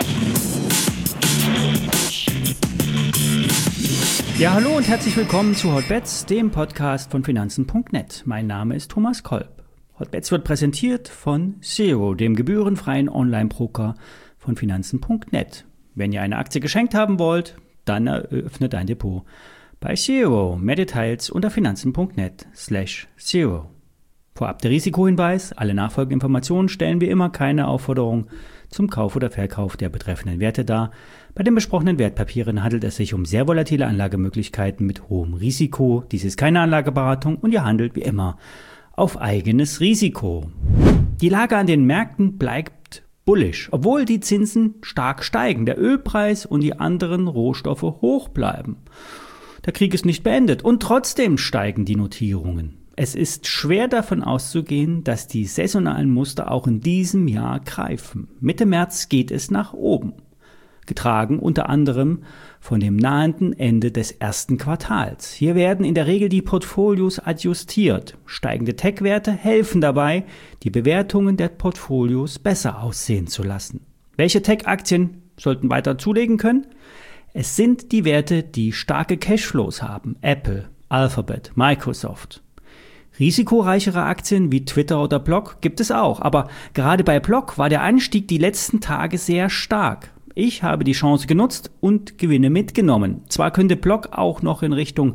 Ja, hallo und herzlich willkommen zu Hotbets, dem Podcast von Finanzen.net. Mein Name ist Thomas Kolb. Hotbets wird präsentiert von Zero, dem gebührenfreien Online-Broker von Finanzen.net. Wenn ihr eine Aktie geschenkt haben wollt, dann eröffnet ein Depot bei Zero. Mehr Details unter Finanzen.net/Zero. Vorab der Risikohinweis: Alle nachfolgenden Informationen stellen wie immer keine Aufforderung zum Kauf oder Verkauf der betreffenden Werte dar. Bei den besprochenen Wertpapieren handelt es sich um sehr volatile Anlagemöglichkeiten mit hohem Risiko. Dies ist keine Anlageberatung und ihr handelt wie immer auf eigenes Risiko. Die Lage an den Märkten bleibt bullish, obwohl die Zinsen stark steigen, der Ölpreis und die anderen Rohstoffe hoch bleiben. Der Krieg ist nicht beendet und trotzdem steigen die Notierungen. Es ist schwer davon auszugehen, dass die saisonalen Muster auch in diesem Jahr greifen. Mitte März geht es nach oben, getragen unter anderem von dem nahenden Ende des ersten Quartals. Hier werden in der Regel die Portfolios adjustiert. Steigende Tech-Werte helfen dabei, die Bewertungen der Portfolios besser aussehen zu lassen. Welche Tech-Aktien sollten weiter zulegen können? Es sind die Werte, die starke Cashflows haben. Apple, Alphabet, Microsoft. Risikoreichere Aktien wie Twitter oder Block gibt es auch, aber gerade bei Block war der Anstieg die letzten Tage sehr stark. Ich habe die Chance genutzt und Gewinne mitgenommen. Zwar könnte Block auch noch in Richtung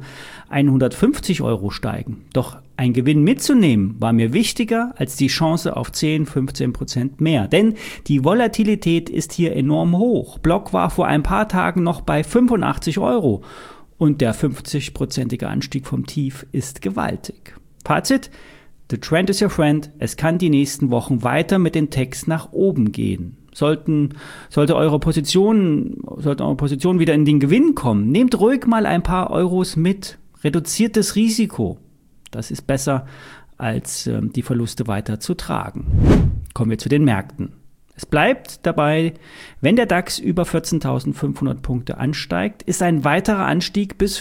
150 € steigen, doch ein Gewinn mitzunehmen war mir wichtiger als die Chance auf 10-15% mehr, denn die Volatilität ist hier enorm hoch. Block war vor ein paar Tagen noch bei 85 € und der 50%ige Anstieg vom Tief ist gewaltig. Fazit: The trend is your friend. Es kann die nächsten Wochen weiter mit den Techs nach oben gehen. Sollte eure Position wieder in den Gewinn kommen, nehmt ruhig mal ein paar Euros mit. Reduziert das Risiko. Das ist besser, als die Verluste weiter zu tragen. Kommen wir zu den Märkten. Es bleibt dabei, wenn der DAX über 14.500 Punkte ansteigt, ist ein weiterer Anstieg bis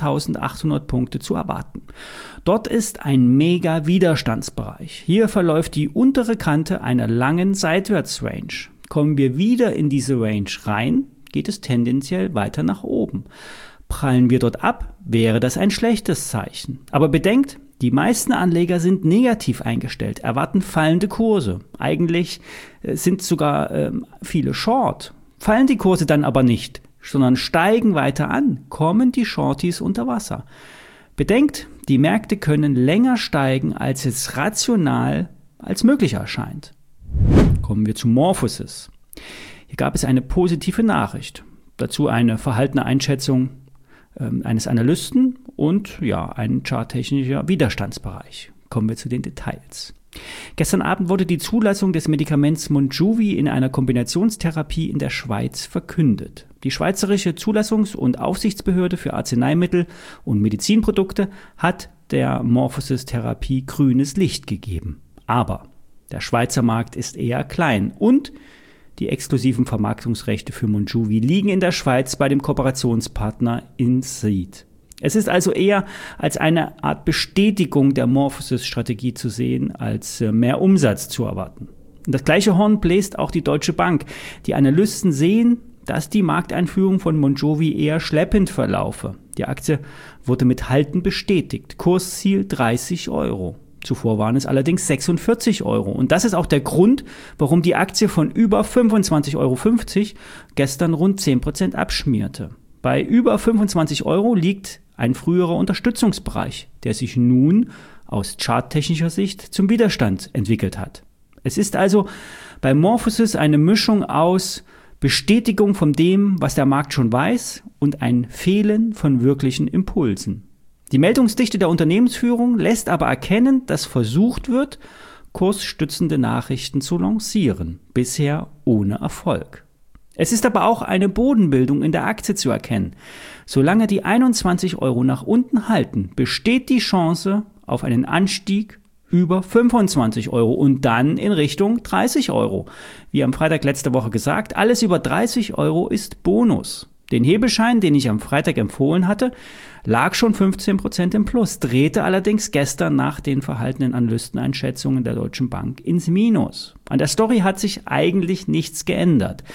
14.800 Punkte zu erwarten. Dort ist ein mega Widerstandsbereich. Hier verläuft die untere Kante einer langen Seitwärtsrange. Kommen wir wieder in diese Range rein, geht es tendenziell weiter nach oben. Prallen wir dort ab, wäre das ein schlechtes Zeichen. Aber bedenkt, die meisten Anleger sind negativ eingestellt, erwarten fallende Kurse. Eigentlich sind sogar viele Short. Fallen die Kurse dann aber nicht, sondern steigen weiter an, kommen die Shorties unter Wasser. Bedenkt, die Märkte können länger steigen, als es rational als möglich erscheint. Kommen wir zu Morphosis. Hier gab es eine positive Nachricht. Dazu eine verhaltene Einschätzung eines Analysten und ein charttechnischer Widerstandsbereich. Kommen wir zu den Details. Gestern Abend wurde die Zulassung des Medikaments Monjuvi in einer Kombinationstherapie in der Schweiz verkündet. Die Schweizerische Zulassungs- und Aufsichtsbehörde für Arzneimittel und Medizinprodukte hat der Morphosis-Therapie grünes Licht gegeben. Aber der Schweizer Markt ist eher klein und die exklusiven Vermarktungsrechte für Monjuvi liegen in der Schweiz bei dem Kooperationspartner Incyte. Es ist also eher als eine Art Bestätigung der Morphosis-Strategie zu sehen, als mehr Umsatz zu erwarten. Und das gleiche Horn bläst auch die Deutsche Bank. Die Analysten sehen, dass die Markteinführung von Monjuvi eher schleppend verlaufe. Die Aktie wurde mit Halten bestätigt. Kursziel 30 €. Zuvor waren es allerdings 46 €. Und das ist auch der Grund, warum die Aktie von über 25,50 € gestern rund 10% abschmierte. Bei über 25 € liegt ein früherer Unterstützungsbereich, der sich nun aus charttechnischer Sicht zum Widerstand entwickelt hat. Es ist also bei Morphosis eine Mischung aus Bestätigung von dem, was der Markt schon weiß, und ein Fehlen von wirklichen Impulsen. Die Meldungsdichte der Unternehmensführung lässt aber erkennen, dass versucht wird, kursstützende Nachrichten zu lancieren, bisher ohne Erfolg. Es ist aber auch eine Bodenbildung in der Aktie zu erkennen. Solange die 21 € nach unten halten, besteht die Chance auf einen Anstieg über 25 € und dann in Richtung 30 €. Wie am Freitag letzte Woche gesagt, alles über 30 € ist Bonus. Den Hebelschein, den ich am Freitag empfohlen hatte, lag schon 15% im Plus, drehte allerdings gestern nach den verhaltenen Analysteneinschätzungen der Deutschen Bank ins Minus. An der Story hat sich eigentlich nichts geändert.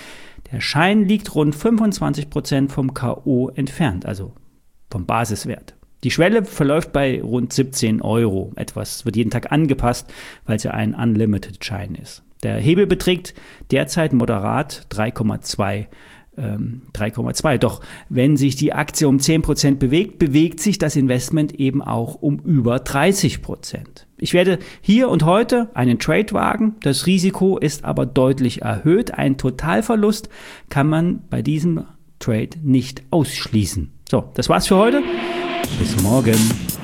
Der Schein liegt rund 25% vom K.O. entfernt, also vom Basiswert. Die Schwelle verläuft bei rund 17 €. Etwas wird jeden Tag angepasst, weil es ja ein Unlimited-Schein ist. Der Hebel beträgt derzeit moderat 3,2. Doch wenn sich die Aktie um 10% bewegt, bewegt sich das Investment eben auch um über 30%. Ich werde hier und heute einen Trade wagen. Das Risiko ist aber deutlich erhöht. Ein Totalverlust kann man bei diesem Trade nicht ausschließen. So, das war's für heute. Bis morgen.